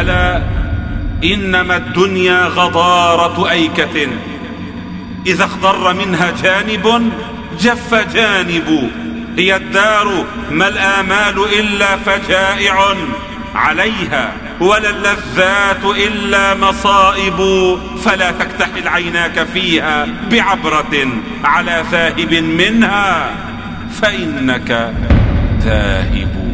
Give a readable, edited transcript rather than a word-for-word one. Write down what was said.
ألا إنما الدنيا غضارة أيكة، إذا اخضر منها جانب جف جانب. هي الدار ما الآمال إلا فجائع عليها، ولا اللذات إلا مصائب. فلا تكتحل عيناك فيها بعبرة على ذاهب منها، فإنك ذاهب.